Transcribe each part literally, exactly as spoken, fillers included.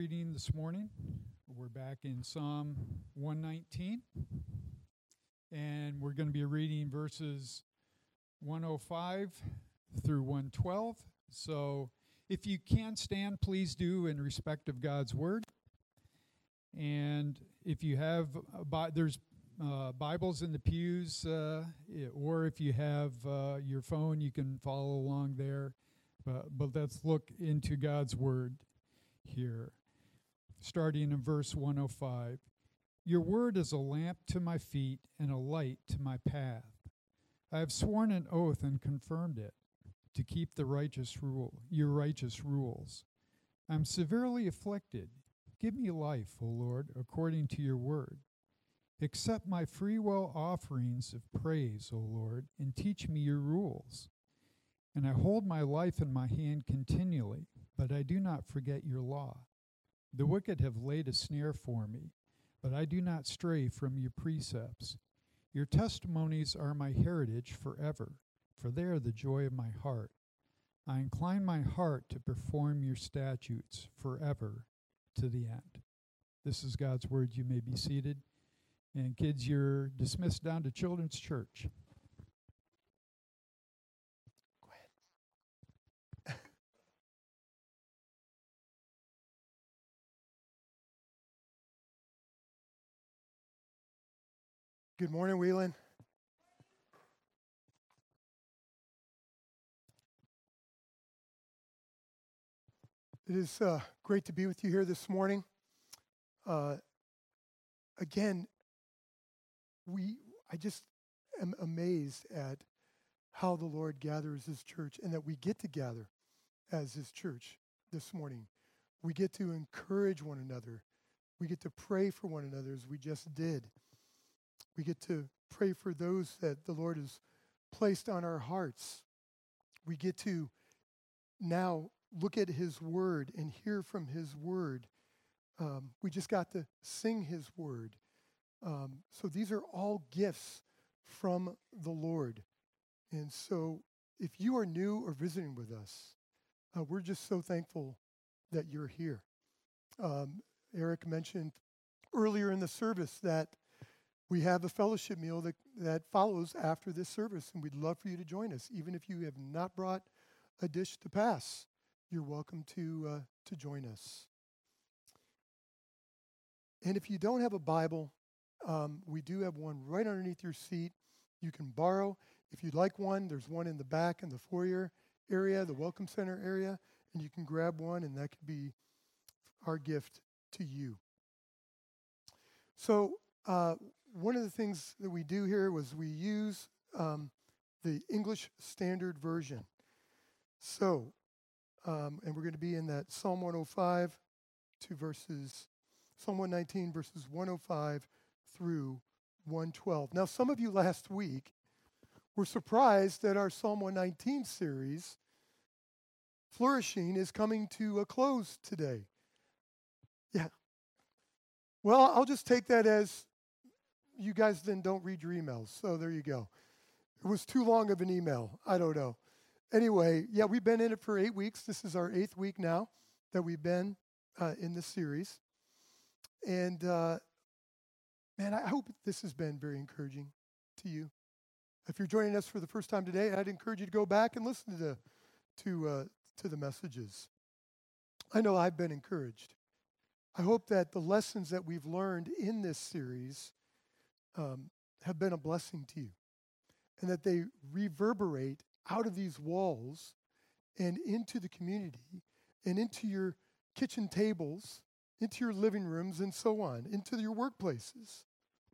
Reading this morning. We're back in Psalm one nineteen, and we're going to be reading verses one oh five through one twelve. So if you can stand, please do in respect of God's word. And if you have, uh, there's uh, Bibles in the pews, uh, or if you have uh, your phone, you can follow along there. But, but let's look into God's word here. Starting in verse one oh five, your word is a lamp to my feet and a light to my path. I have sworn an oath and confirmed it, to keep the righteous rule, your righteous rules. I'm severely afflicted. Give me life, O Lord, according to your word. Accept my freewill offerings of praise, O Lord, and teach me your rules. And I hold my life in my hand continually, but I do not forget your law. The wicked have laid a snare for me, but I do not stray from your precepts. Your testimonies are my heritage forever, for they are the joy of my heart. I incline my heart to perform your statutes forever to the end. This is God's word. You may be seated. And kids, you're dismissed down to Children's Church. Good morning, Wheelan. It is uh, great to be with you here this morning. Uh, again, we I just am amazed at how the Lord gathers His church and that we get to gather as His church this morning. We get to encourage one another. We get to pray for one another as we just did. We get to pray for those that the Lord has placed on our hearts. We get to now look at His word and hear from His word. Um, we just got to sing His word. Um, so these are all gifts from the Lord. And so if you are new or visiting with us, uh, we're just so thankful that you're here. Um, Eric mentioned earlier in the service that we have a fellowship meal that, that follows after this service, and we'd love for you to join us. Even if you have not brought a dish to pass, you're welcome to uh, to join us. And if you don't have a Bible, um, we do have one right underneath your seat. You can borrow. If you'd like one, there's one in the back in the foyer area, the Welcome Center area, and you can grab one, and that could be our gift to you. So, uh, one of the things that we do here was we use um, the English Standard Version. So, um, and we're going to be in that Psalm one oh five to verses, Psalm one nineteen, verses one oh five through one twelve. Now, some of you last week were surprised that our Psalm one nineteen series, Flourishing, is coming to a close today. Yeah. Well, I'll just take that as you guys then don't read your emails. So there you go. It was too long of an email. I don't know. Anyway, yeah, we've been in it for eight weeks. This is our eighth week now that we've been uh, in this series. And, uh, man, I hope this has been very encouraging to you. If you're joining us for the first time today, I'd encourage you to go back and listen to the, to, uh, to the messages. I know I've been encouraged. I hope that the lessons that we've learned in this series Um, have been a blessing to you, and that they reverberate out of these walls and into the community and into your kitchen tables, into your living rooms, and so on, into your workplaces.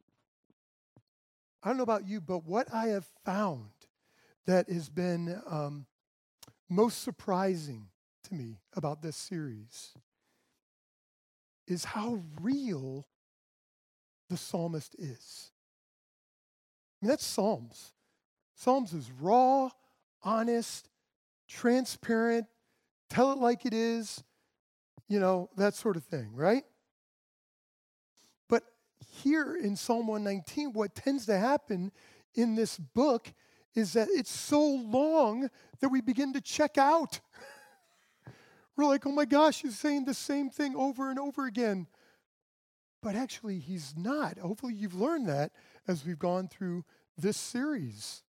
I don't know about you, but what I have found that has been um, most surprising to me about this series is how real the psalmist is. I mean, that's Psalms. Psalms is raw, honest, transparent, tell it like it is, you know, that sort of thing, right? But here in Psalm one nineteen, what tends to happen in this book is that it's so long that we begin to check out. We're like, oh my gosh, he's saying the same thing over and over again. But actually, he's not. Hopefully, you've learned that as we've gone through this series.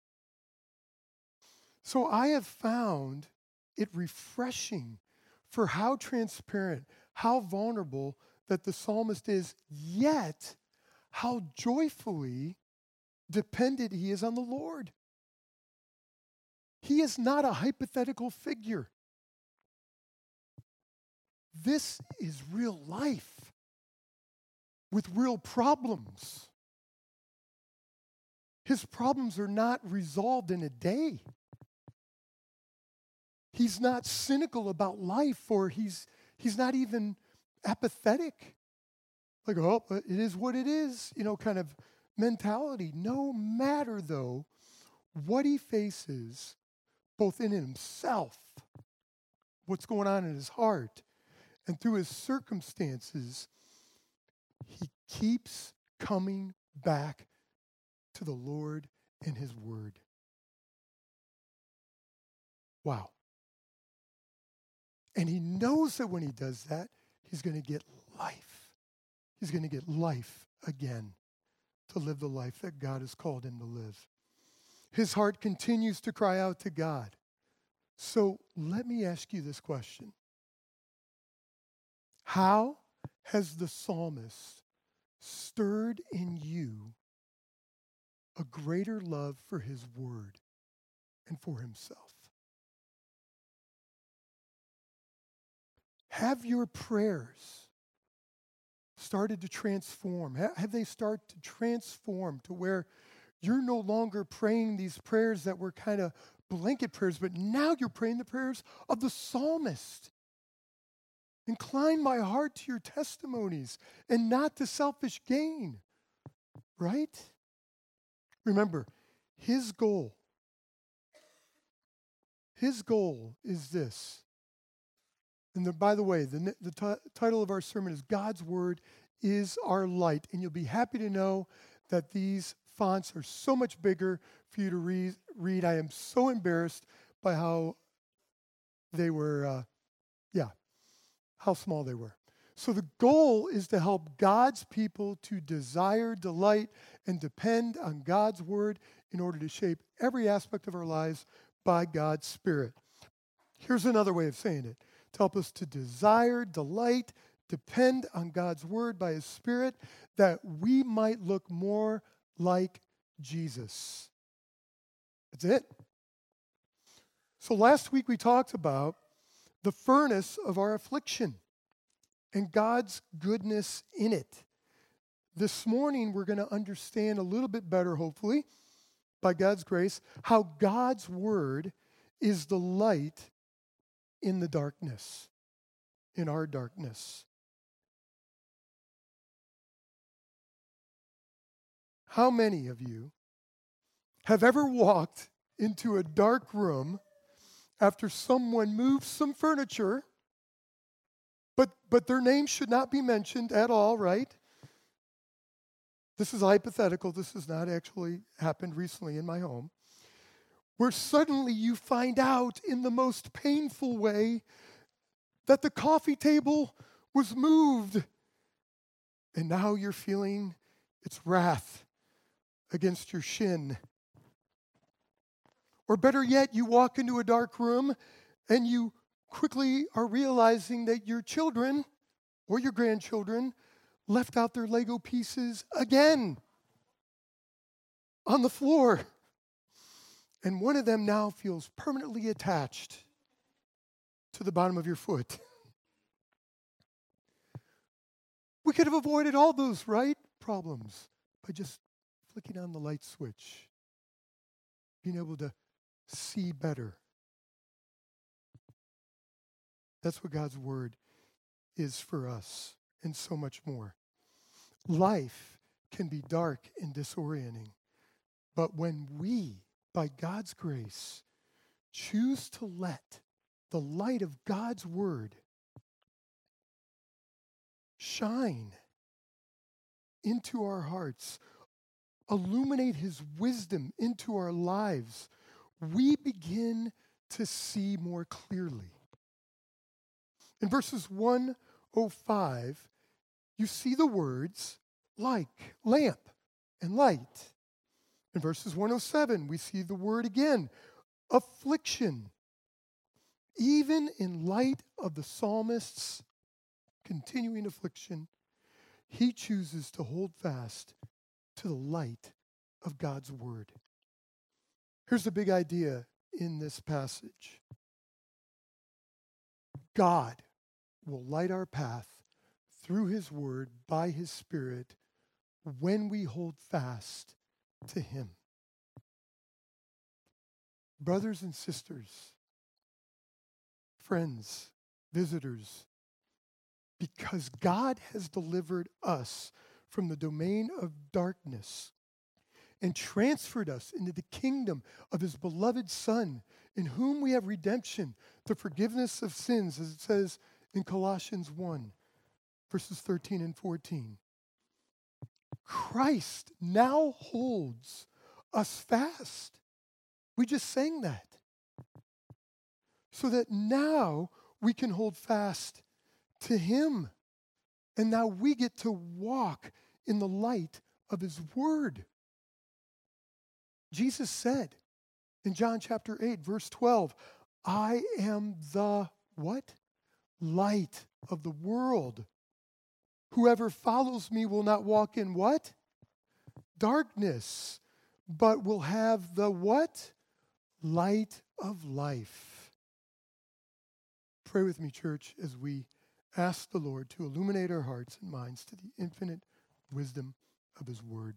So I have found it refreshing for how transparent, how vulnerable that the psalmist is, yet how joyfully dependent he is on the Lord. He is not a hypothetical figure. This is real life with real problems. His problems are not resolved in a day. He's not cynical about life, or he's he's not even apathetic. Like, oh, it is what it is, you know, kind of mentality. No matter, though, what he faces, both in himself, what's going on in his heart, and through his circumstances, he keeps coming back to the Lord and his word. Wow. And he knows that when he does that, he's going to get life. He's going to get life again, to live the life that God has called him to live. His heart continues to cry out to God. So let me ask you this question. How has the psalmist stirred in you a greater love for his word and for himself? Have your prayers started to transform? Have they started to transform to where you're no longer praying these prayers that were kind of blanket prayers, but now you're praying the prayers of the psalmist? Incline my heart to your testimonies and not to selfish gain, right? Remember, his goal, his goal is this. And the, by the way, the, the t- title of our sermon is God's Word is Our Light. And you'll be happy to know that these fonts are so much bigger for you to re- read. I am so embarrassed by how they were, uh, yeah, how small they were. So the goal is to help God's people to desire, delight, and depend on God's Word in order to shape every aspect of our lives by God's Spirit. Here's another way of saying it. To help us to desire, delight, depend on God's Word by His Spirit, that we might look more like Jesus. That's it. So last week we talked about the furnace of our affliction and God's goodness in it. This morning we're going to understand a little bit better, hopefully, by God's grace, how God's Word is the light in the darkness, in our darkness. How many of you have ever walked into a dark room after someone moved some furniture, but, but their name should not be mentioned at all, right? This is hypothetical. This has not actually happened recently in my home. Where suddenly you find out in the most painful way that the coffee table was moved. And now you're feeling its wrath against your shin. Or better yet, you walk into a dark room and you quickly are realizing that your children or your grandchildren left out their Lego pieces again on the floor. And one of them now feels permanently attached to the bottom of your foot. We could have avoided all those, right, problems by just flicking on the light switch, being able to see better. That's what God's Word is for us, and so much more. Life can be dark and disorienting, but when we, by God's grace, choose to let the light of God's Word shine into our hearts, illuminate His wisdom into our lives, we begin to see more clearly. In verses one oh five, you see the words like, lamp, and light. In verses one oh seven, we see the word again, affliction. Even in light of the psalmist's continuing affliction, he chooses to hold fast to the light of God's word. Here's the big idea in this passage. God will light our path through his word by his Spirit when we hold fast to him. Brothers and sisters, friends, visitors, because God has delivered us from the domain of darkness and transferred us into the kingdom of his beloved Son, in whom we have redemption, the forgiveness of sins, as it says in Colossians one, verses thirteen and fourteen. Christ now holds us fast. We just sang that. So that now we can hold fast to him. And now we get to walk in the light of his word. Jesus said in John chapter eight, verse twelve, I am the what? Light of the world. Whoever follows me will not walk in what? Darkness, but will have the what? Light of life. Pray with me, church, as we ask the Lord to illuminate our hearts and minds to the infinite wisdom of his word.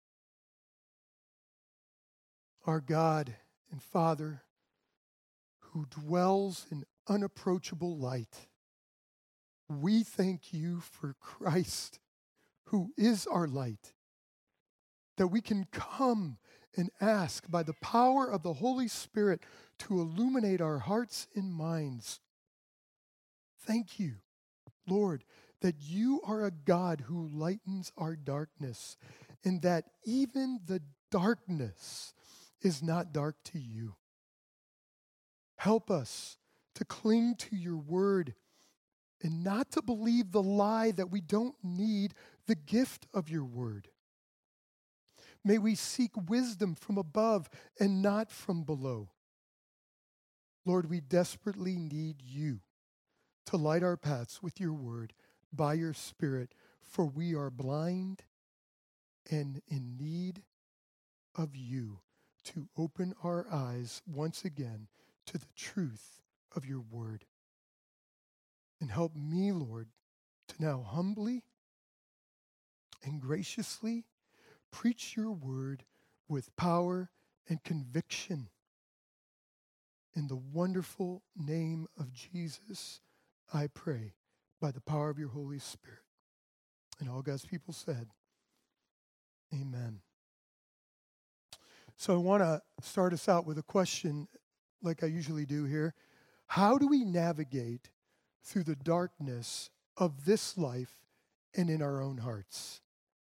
Our God and Father, who dwells in unapproachable light, we thank you for Christ, who is our light, that we can come and ask by the power of the Holy Spirit to illuminate our hearts and minds. Thank you, Lord, that you are a God who lightens our darkness, and that even the darkness is not dark to you. Help us to cling to your word and not to believe the lie that we don't need the gift of your word. May we seek wisdom from above and not from below. Lord, we desperately need you to light our paths with your word by your Spirit, for we are blind and in need of you to open our eyes once again to the truth of your word. And help me, Lord, to now humbly and graciously preach your word with power and conviction. In the wonderful name of Jesus, I pray, by the power of your Holy Spirit. And all God's people said, amen. So I want to start us out with a question like I usually do here. How do we navigate through the darkness of this life and in our own hearts?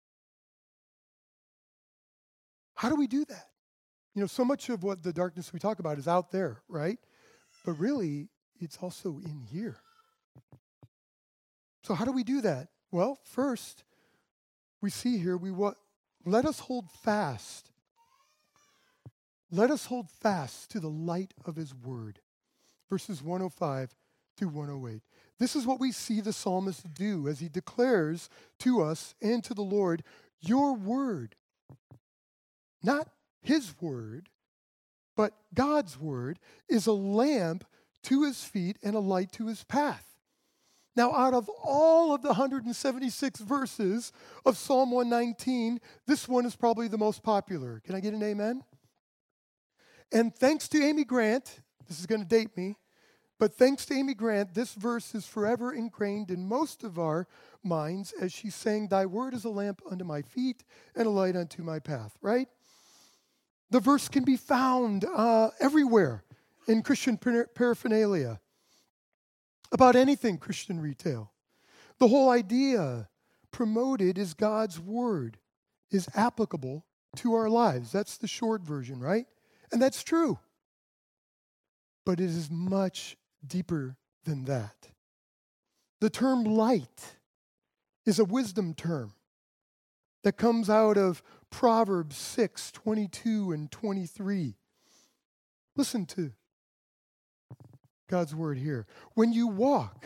How do we do that? You know, so much of what the darkness we talk about is out there, right? But really, it's also in here. So how do we do that? Well, first, we see here, we what? Let us hold fast. Let us hold fast to the light of his word. Verses one oh five through one oh eight. This is what we see the psalmist do as he declares to us and to the Lord, your word. Not his word, but God's word is a lamp to his feet and a light to his path. Now, out of all of the one hundred seventy-six verses of Psalm one nineteen, this one is probably the most popular. Can I get an amen? And thanks to Amy Grant, this is going to date me, but thanks to Amy Grant, this verse is forever ingrained in most of our minds as she sang, thy word is a lamp unto my feet and a light unto my path, right? The verse can be found uh, everywhere in Christian par- paraphernalia, about anything Christian retail. The whole idea promoted is God's word is applicable to our lives. That's the short version, right? And that's true. But it is much deeper than that. The term light is a wisdom term that comes out of Proverbs six, twenty-two and twenty-three. Listen to God's word here. When you walk,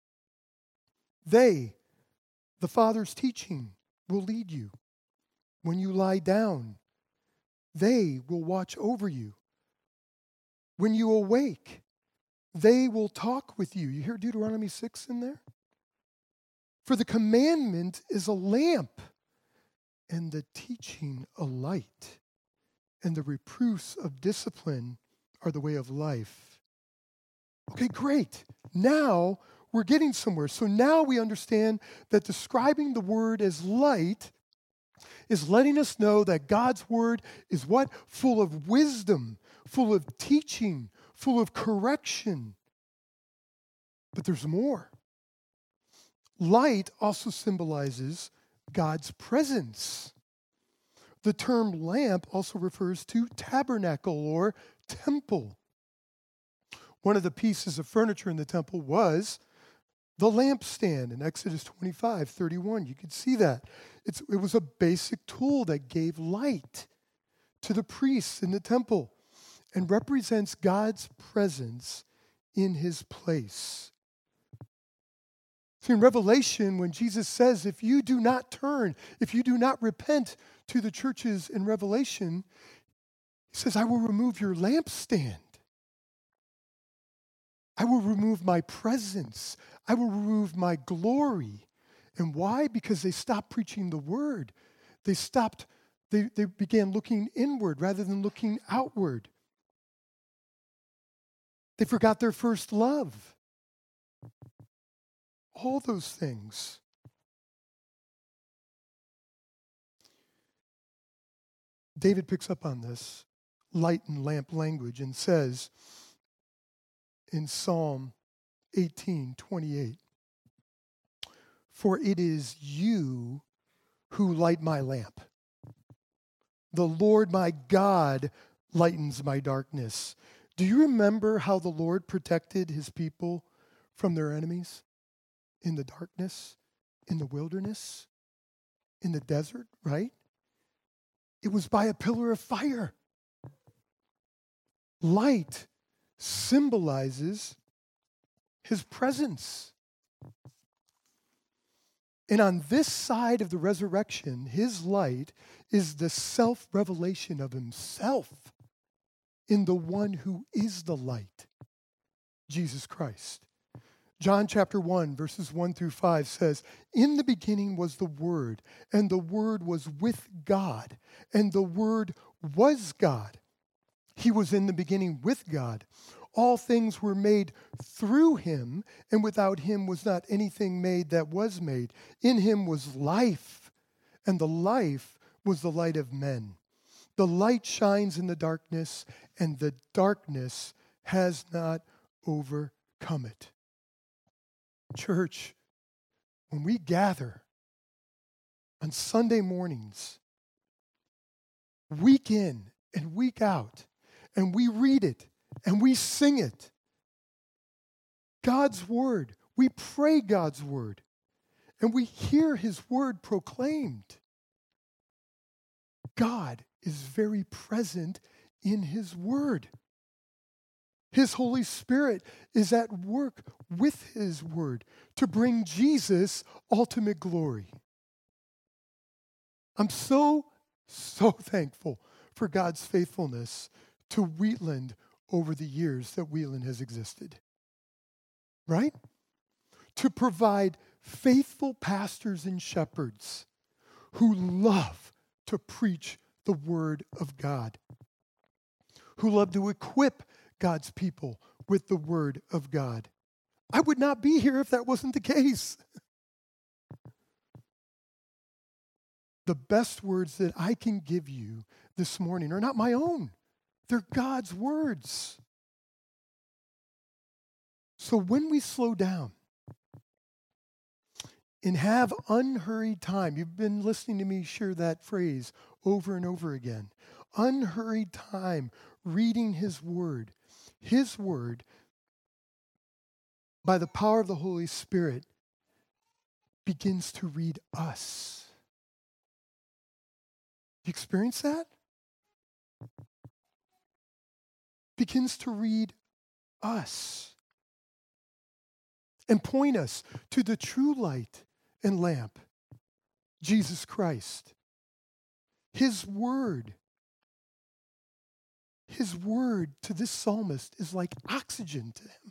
they, the Father's teaching, will lead you. When you lie down, they will watch over you. When you awake, they will talk with you. You hear Deuteronomy six in there? For the commandment is a lamp, and the teaching a light, and the reproofs of discipline are the way of life. Okay, great. Now we're getting somewhere. So now we understand that describing the word as light is letting us know that God's word is what? Full of wisdom, full of teaching, full of correction. But there's more. Light also symbolizes God's presence. The term lamp also refers to tabernacle or temple. One of the pieces of furniture in the temple was the lampstand in Exodus twenty-five, thirty-one. You could see that. It's, it was a basic tool that gave light to the priests in the temple and represents God's presence in his place. So in Revelation, when Jesus says, if you do not turn, if you do not repent to the churches in Revelation, he says, I will remove your lampstand. I will remove my presence. I will remove my glory. And why? Because they stopped preaching the word. They stopped, they, they began looking inward rather than looking outward. They forgot their first love. All those things. David picks up on this light and lamp language and says in Psalm eighteen twenty-eight, for it is you who light my lamp. The Lord my God lightens my darkness. Do you remember how the Lord protected his people from their enemies? In the darkness, in the wilderness, in the desert, right? It was by a pillar of fire. Light symbolizes his presence. And on this side of the resurrection, his light is the self-revelation of himself in the one who is the light, Jesus Christ. John chapter one, verses one through five says, in the beginning was the Word, and the Word was with God, and the Word was God. He was in the beginning with God. All things were made through him, and without him was not anything made that was made. In him was life, and the life was the light of men. The light shines in the darkness, and the darkness has not overcome it. Church, when we gather on Sunday mornings, week in and week out, and we read it and we sing it, God's word, we pray God's word, and we hear his word proclaimed, God is very present in his word. His Holy Spirit is at work with his word to bring Jesus ultimate glory. I'm so, so thankful for God's faithfulness to Wheatland over the years that Wheatland has existed. Right? To provide faithful pastors and shepherds who love to preach the word of God, who love to equip God's people with the word of God. I would not be here if that wasn't the case. The best words that I can give you this morning are not my own. They're God's words. So when we slow down and have unhurried time, you've been listening to me share that phrase over and over again, unhurried time reading his word, his word, by the power of the Holy Spirit, begins to read us. You experience that? Begins to read us and point us to the true light and lamp, Jesus Christ. His word, his word to this psalmist is like oxygen to him.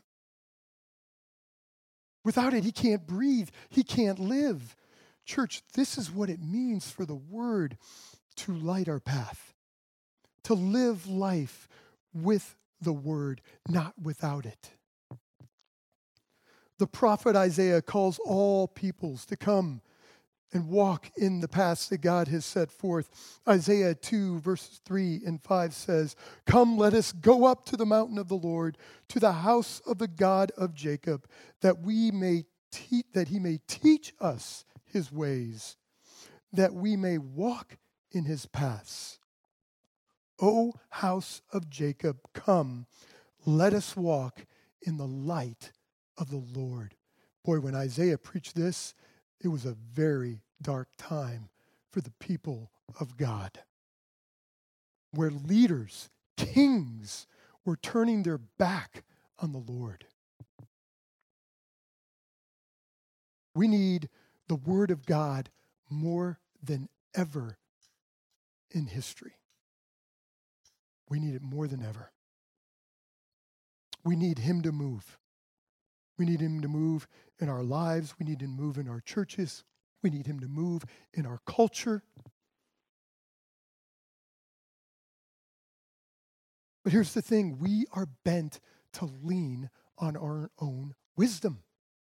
Without it, he can't breathe. He can't live. Church, this is what it means for the word to light our path, to live life with the word, not without it. The prophet Isaiah calls all peoples to come and walk in the paths that God has set forth. Isaiah two, verses three and five says, "Come, let us go up to the mountain of the Lord, to the house of the God of Jacob, that we may te- that he may teach us his ways, that we may walk in his paths. O house of Jacob, come, let us walk in the light of the Lord." Boy, when Isaiah preached this, it was a very dark time for the people of God, where leaders, kings, were turning their back on the Lord. We need the Word of God more than ever in history. We need it more than ever. We need Him to move. We need Him to move in our lives. We need Him to move in our churches. We need Him to move in our culture. But here's the thing. We are bent to lean on our own wisdom.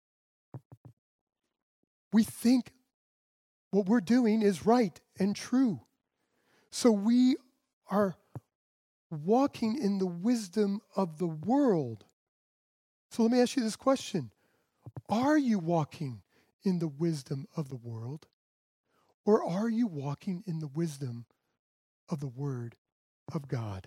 We think what we're doing is right and true. So we are walking in the wisdom of the world. So let me ask you this question. Are you walking in the wisdom of the world? Or are you walking in the wisdom of the Word of God?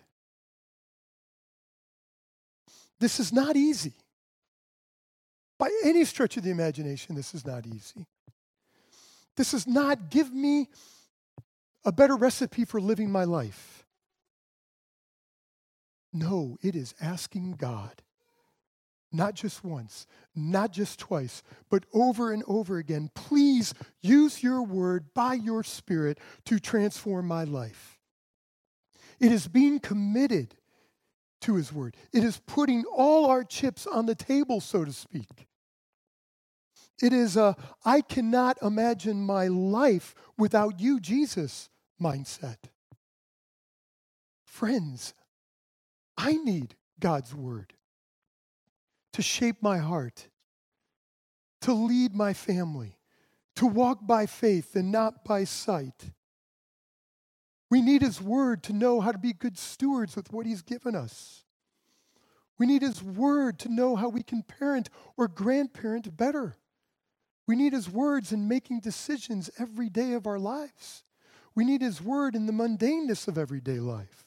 This is not easy. By any stretch of the imagination, this is not easy. This is not give me a better recipe for living my life. No, it is asking God, not just once, not just twice, but over and over again, please use your word by your Spirit to transform my life. It is being committed to His word. It is putting all our chips on the table, so to speak. It is a, I cannot imagine my life without you, Jesus, mindset. Friends, I need God's word to shape my heart, to lead my family, to walk by faith and not by sight. We need His word to know how to be good stewards with what He's given us. We need His word to know how we can parent or grandparent better. We need His words in making decisions every day of our lives. We need His word in the mundaneness of everyday life.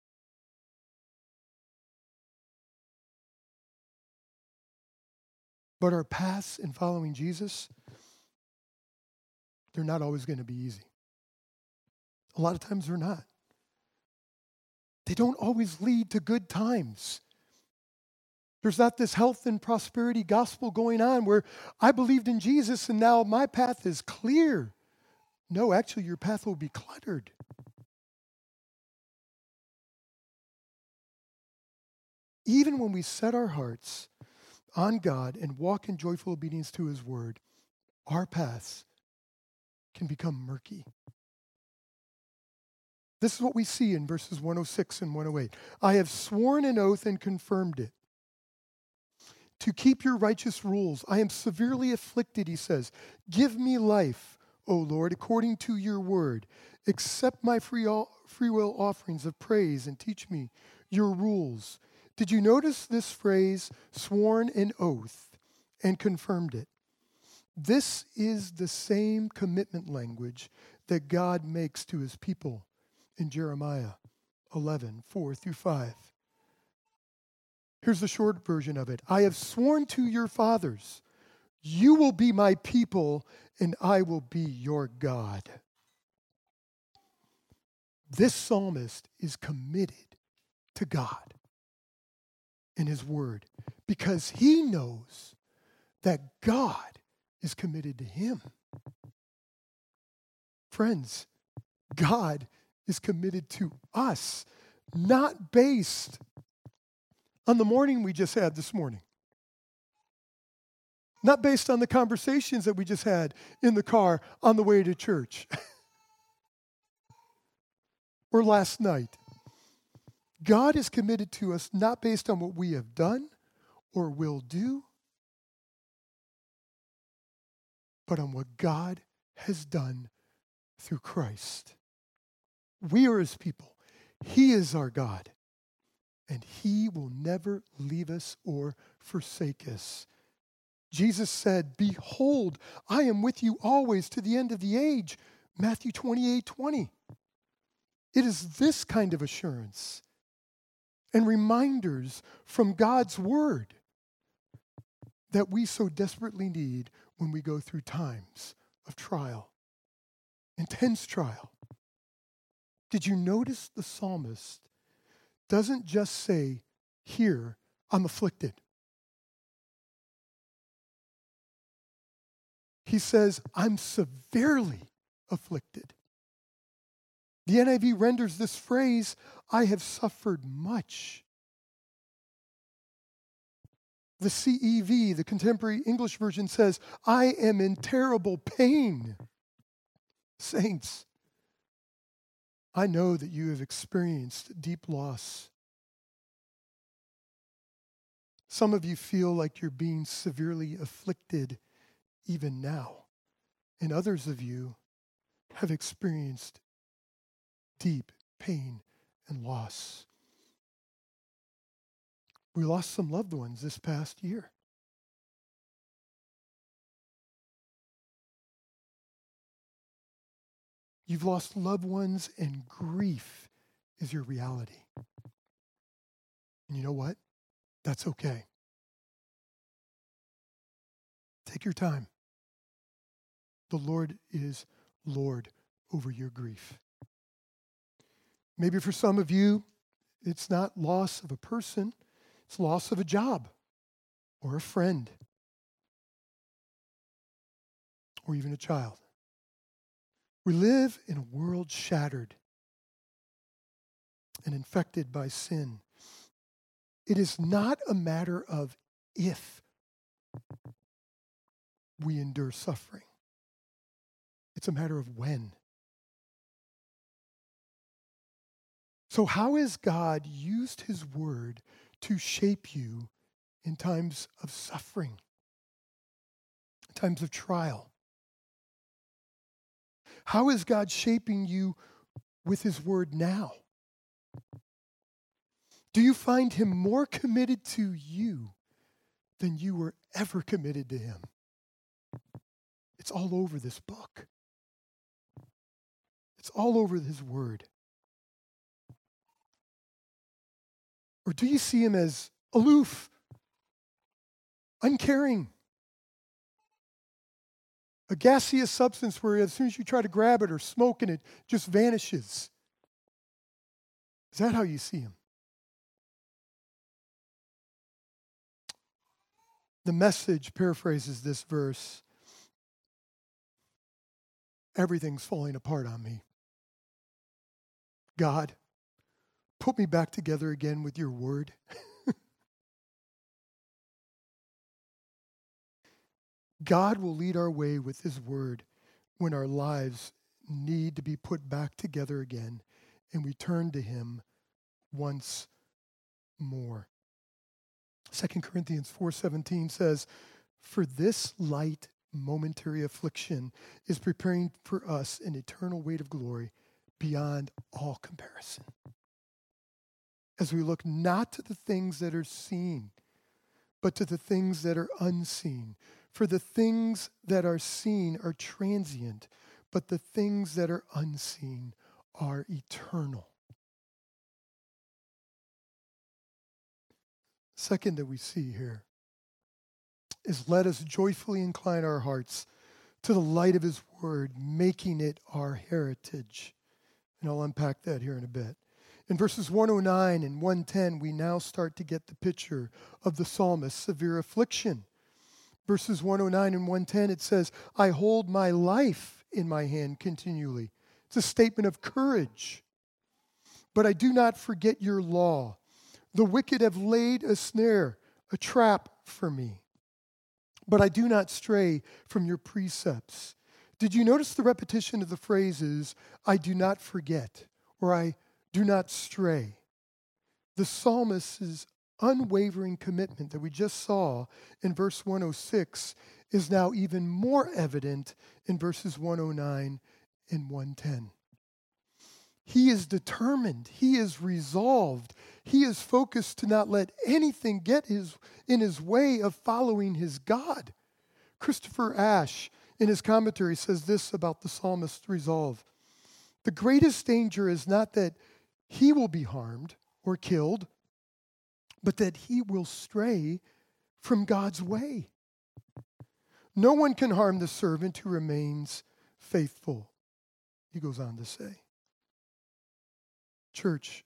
But our paths in following Jesus, they're not always going to be easy. A lot of times they're not. They don't always lead to good times. There's not this health and prosperity gospel going on where I believed in Jesus and now my path is clear. No, actually your path will be cluttered. Even when we set our hearts on God and walk in joyful obedience to His word, our paths can become murky. This is what we see in verses one oh six and one oh eight. I have sworn an oath and confirmed it, to keep your righteous rules. I am severely afflicted, he says. Give me life, O Lord, according to your word. Accept my free, all, free will offerings of praise and teach me your rules. Did you notice this phrase, sworn an oath and confirmed it? This is the same commitment language that God makes to His people in Jeremiah eleven, four through five. Here's the short version of it. I have sworn to your fathers, You will be my people, and I will be your God. This psalmist is committed to God and his word because he knows that God is committed to him. Friends, God is committed to us, not based on the morning we just had this morning, not based on the conversations that we just had in the car on the way to church or last night. God is committed to us not based on what we have done or will do, but on what God has done through Christ. We are his people. He is our God, and he will never leave us or forsake us. Jesus said, "Behold, I am with you always to the end of the age." Matthew twenty-eight twenty. It is this kind of assurance and reminders from God's word that we so desperately need when we go through times of trial, intense trial. Did you notice the psalmist doesn't just say, "Here, I'm afflicted." He says, "I'm severely afflicted." The N I V renders this phrase, "I have suffered much." The C E V, the Contemporary English Version, says, "I am in terrible pain." Saints, I know that you have experienced deep loss. Some of you feel like you're being severely afflicted even now, and others of you have experienced deep pain and loss. We lost some loved ones this past year. You've lost loved ones, and grief is your reality. And you know what? That's okay. Take your time. The Lord is Lord over your grief. Maybe for some of you, it's not loss of a person, it's loss of a job or a friend or even a child. We live in a world shattered and infected by sin. It is not a matter of if we endure suffering. It's a matter of when. So how has God used his word to shape you in times of suffering, in times of trial? How is God shaping you with his word now? Do you find him more committed to you than you were ever committed to him? It's all over this book. It's all over his word. Or do you see him as aloof, uncaring, a gaseous substance where as soon as you try to grab it or smoke and it just vanishes? Is that how you see him? The Message paraphrases this verse. Everything's falling apart on me. God, put me back together again with your word. God will lead our way with his word when our lives need to be put back together again and we turn to him once more. Second Corinthians four seventeen says, "For this light momentary affliction is preparing for us an eternal weight of glory beyond all comparison." As we look not to the things that are seen, but to the things that are unseen. For the things that are seen are transient, but the things that are unseen are eternal. Second that we see here is let us joyfully incline our hearts to the light of his word, making it our heritage. And I'll unpack that here in a bit. In verses one oh nine and one ten, we now start to get the picture of the psalmist's severe affliction. Verses one oh nine and one ten, it says, I hold my life in my hand continually. It's a statement of courage. But I do not forget your law. The wicked have laid a snare, a trap for me. But I do not stray from your precepts. Did you notice the repetition of the phrases, I do not forget, or I do not stray? The psalmist's unwavering commitment that we just saw in verse one oh six is now even more evident in verses one oh nine and one ten. He is determined. He is resolved. He is focused to not let anything get his, in his way of following his God. Christopher Ash, in his commentary, says this about the psalmist's resolve. The greatest danger is not that he will be harmed or killed, but that he will stray from God's way. No one can harm the servant who remains faithful, he goes on to say. Church,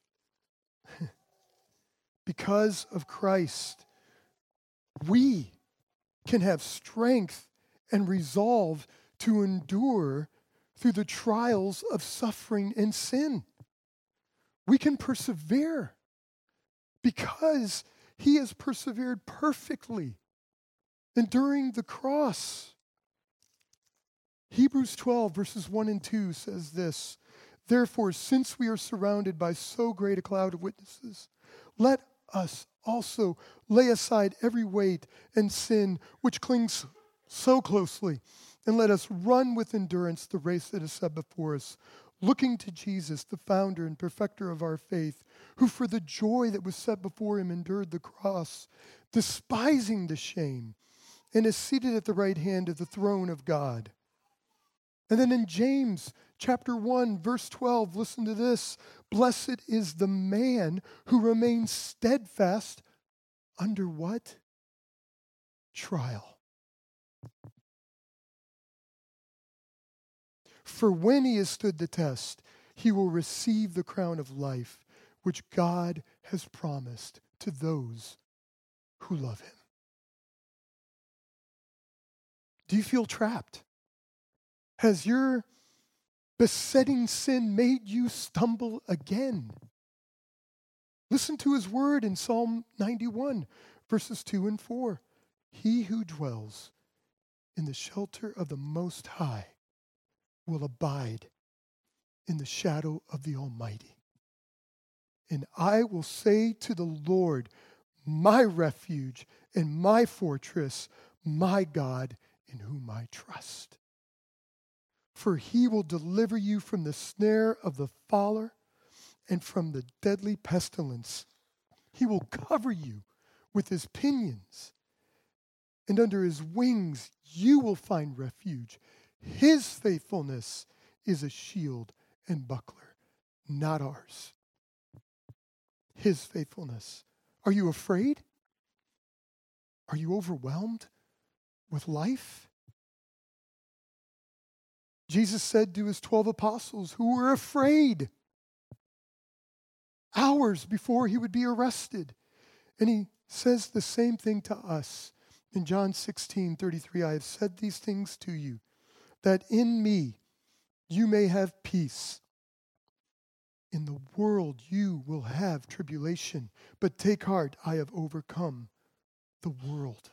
because of Christ, we can have strength and resolve to endure through the trials of suffering and sin. We can persevere because he has persevered perfectly, enduring the cross. Hebrews twelve, verses one and two says this, therefore, since we are surrounded by so great a cloud of witnesses, let us also lay aside every weight and sin which clings so closely, and let us run with endurance the race that is set before us, looking to Jesus, the founder and perfecter of our faith, who for the joy that was set before him endured the cross, despising the shame, and is seated at the right hand of the throne of God. And then in James chapter one, verse twelve, listen to this. Blessed is the man who remains steadfast under what? Trial. For when he has stood the test, he will receive the crown of life, which God has promised to those who love him. Do you feel trapped? Has your besetting sin made you stumble again? Listen to his word in Psalm ninety-one, verses two and four. He who dwells in the shelter of the Most High will abide in the shadow of the Almighty. And I will say to the Lord, my refuge and my fortress, my God in whom I trust. For he will deliver you from the snare of the fowler and from the deadly pestilence. He will cover you with his pinions, and under his wings you will find refuge. His faithfulness is a shield and buckler, not ours. His faithfulness. Are you afraid? Are you overwhelmed with life? Jesus said to his twelve apostles who were afraid hours before he would be arrested. And he says the same thing to us in John sixteen thirty-three. I have said these things to you, that in me you may have peace. In the world you will have tribulation, but take heart, I have overcome the world.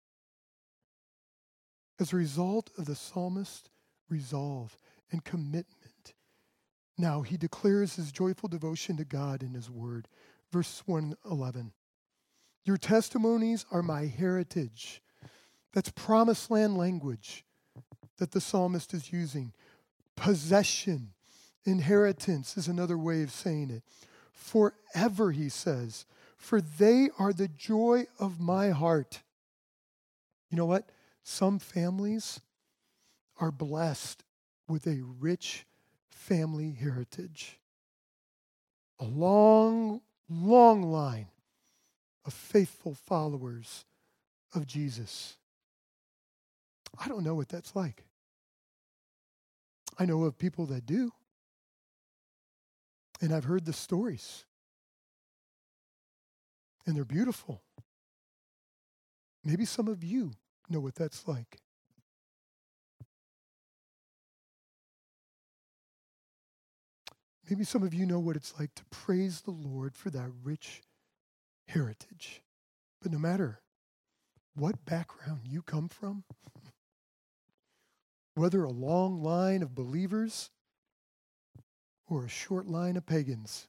As a result of the psalmist's resolve and commitment, now he declares his joyful devotion to God in his word. Verse one eleven. Your testimonies are my heritage. That's promised land language that the psalmist is using. Possession, inheritance is another way of saying it. Forever, he says, for they are the joy of my heart. You know what? Some families are blessed with a rich family heritage. A long, long line of faithful followers of Jesus. I don't know what that's like. I know of people that do. And I've heard the stories. And they're beautiful. Maybe some of you know what that's like. Maybe some of you know what it's like to praise the Lord for that rich heritage. But no matter what background you come from, whether a long line of believers or a short line of pagans,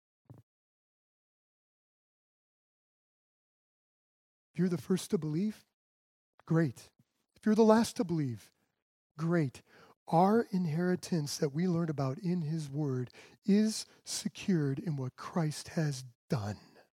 if you're the first to believe, great. If you're the last to believe, great. Our inheritance that we learned about in his word is secured in what Christ has done.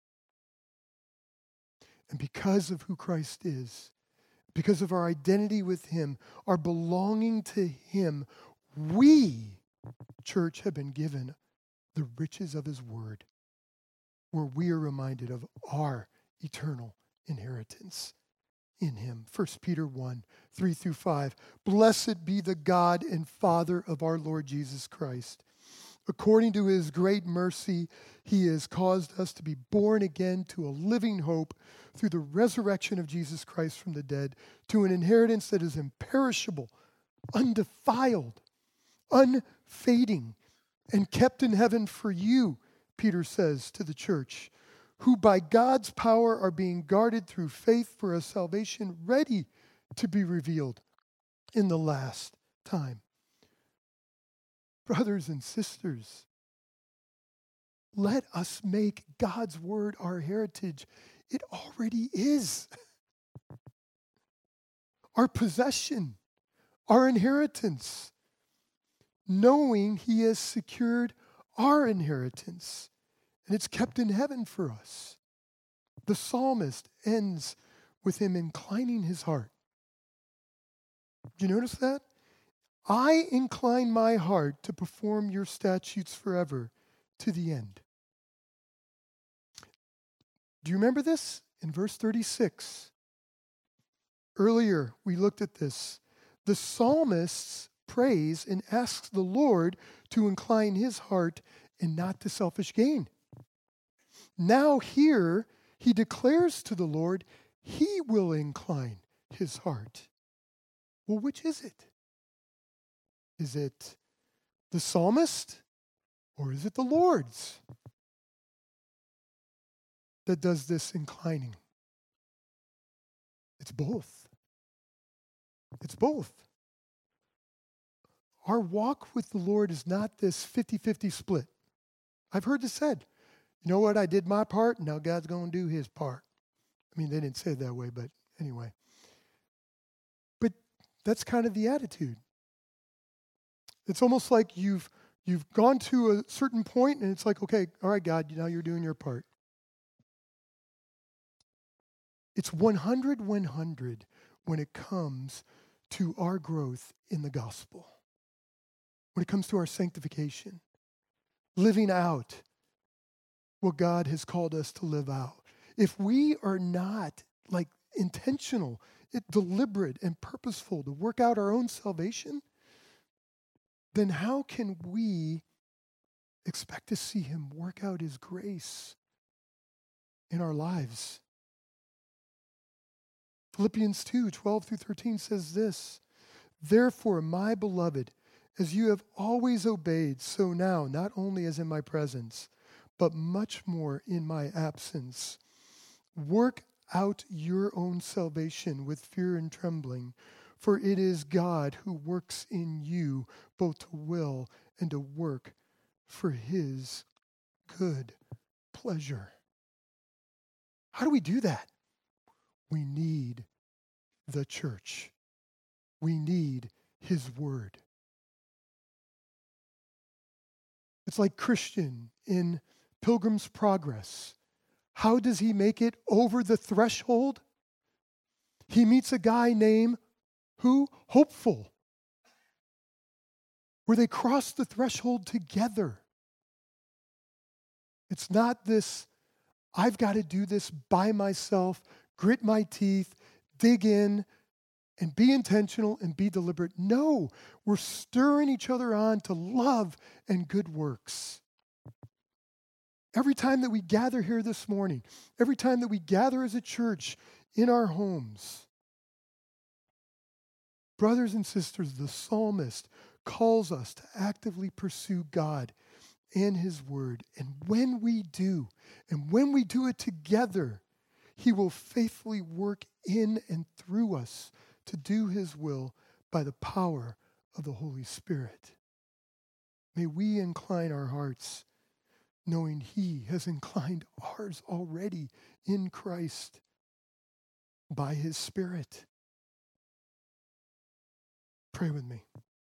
And because of who Christ is, because of our identity with him, our belonging to him, we, church, have been given the riches of his word, where we are reminded of our eternal inheritance in him. First Peter one, three through five. Blessed be the God and Father of our Lord Jesus Christ. According to his great mercy, he has caused us to be born again to a living hope through the resurrection of Jesus Christ from the dead, to an inheritance that is imperishable, undefiled, unfading, and kept in heaven for you, Peter says to the church, who by God's power are being guarded through faith for a salvation ready to be revealed in the last time. Brothers and sisters, let us make God's word our heritage. It already is. Our possession, our inheritance, knowing he has secured our inheritance. And it's kept in heaven for us. The psalmist ends with him inclining his heart. Do you notice that? I incline my heart to perform your statutes forever to the end. Do you remember this? In verse thirty-six. Earlier, we looked at this. The psalmist prays and asks the Lord to incline his heart and not to selfish gain. Now here, he declares to the Lord, he will incline his heart. Well, which is it? Is it the psalmist or is it the Lord's that does this inclining? It's both. It's both. Our walk with the Lord is not this fifty-fifty split. I've heard this said. You know what? I did my part, and now God's going to do his part. I mean, they didn't say it that way, but anyway. But that's kind of the attitude. It's almost like you've you've gone to a certain point, and it's like, okay, all right, God, now you're doing your part. It's one hundred one hundred when it comes to our growth in the gospel, when it comes to our sanctification, living out what God has called us to live out. If we are not like intentional, it, deliberate, and purposeful to work out our own salvation, then how can we expect to see him work out his grace in our lives? Philippians two, twelve through thirteen says this, therefore, my beloved, as you have always obeyed, so now, not only as in my presence, but much more in my absence. Work out your own salvation with fear and trembling, for it is God who works in you both to will and to work for his good pleasure. How do we do that? We need the church. We need his word. It's like Christian in Pilgrim's Progress. How does he make it over the threshold? He meets a guy named who? Hopeful. Where they cross the threshold together. It's not this, I've got to do this by myself, grit my teeth, dig in, and be intentional and be deliberate. No, we're stirring each other on to love and good works. Every time that we gather here this morning, every time that we gather as a church in our homes, brothers and sisters, the psalmist calls us to actively pursue God and his word. And when we do, and when we do it together, he will faithfully work in and through us to do his will by the power of the Holy Spirit. May we incline our hearts, knowing he has inclined ours already in Christ by his Spirit. Pray with me.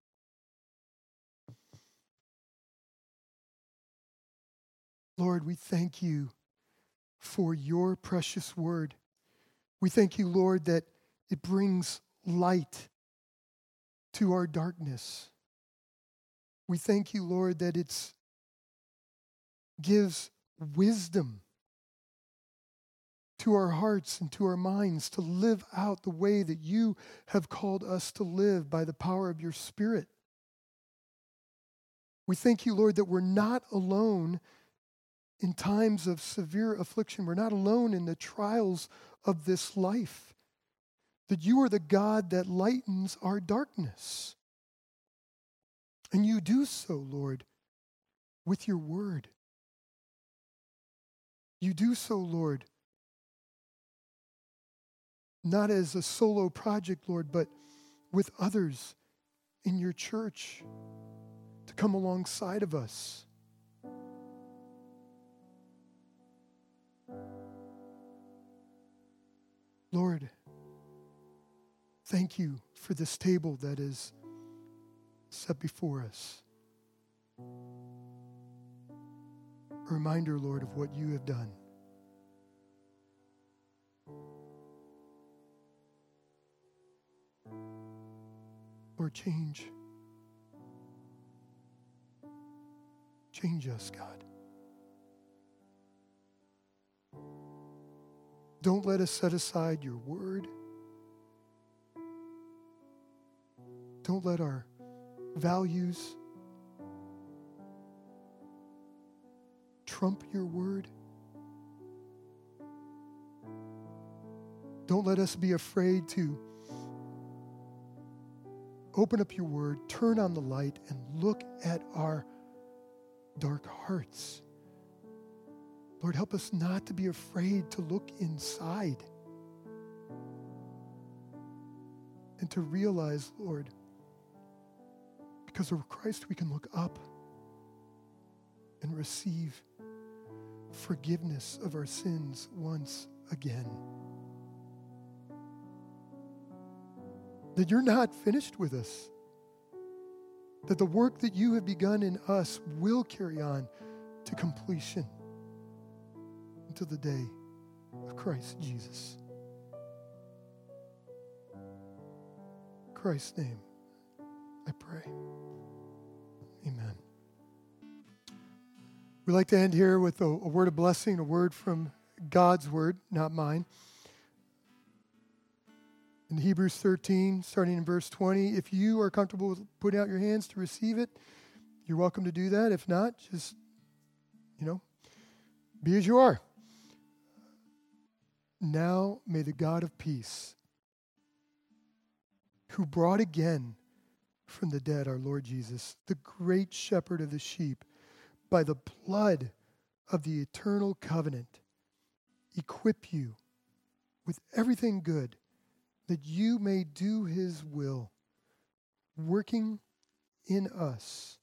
Lord, we thank you for your precious word. We thank you, Lord, that it brings light to our darkness. We thank you, Lord, that it gives wisdom to our hearts and to our minds to live out the way that you have called us to live by the power of your Spirit. We thank you, Lord, that we're not alone in times of severe affliction. We're not alone in the trials of this life. That you are the God that lightens our darkness. And you do so, Lord, with your word. You do so, Lord, not as a solo project, Lord, but with others in your church to come alongside of us. Lord, thank you for this table that is set before us. A reminder, Lord, of what you have done. Lord, change. Change us, God. Don't let us set aside your word. Don't let our values trump your word. Don't let us be afraid to open up your word, turn on the light, and look at our dark hearts. Lord, help us not to be afraid to look inside and to realize, Lord, because of Christ we can look up and receive forgiveness of our sins once again. That you're not finished with us. That the work that you have begun in us will carry on to completion until the day of Christ Jesus. In Christ's name, I pray. Amen. We like to end here with a, a word of blessing, a word from God's word, not mine. In Hebrews thirteen, starting in verse twenty, if you are comfortable with putting out your hands to receive it, you're welcome to do that. If not, just, you know, be as you are. Now may the God of peace, who brought again from the dead our Lord Jesus, the great shepherd of the sheep, by the blood of the eternal covenant, equip you with everything good, that you may do his will, working in us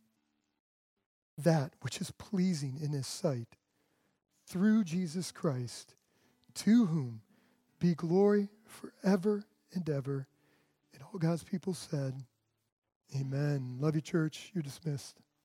that which is pleasing in his sight, through Jesus Christ, to whom be glory forever and ever. And all God's people said, amen. Love you, church. You're dismissed.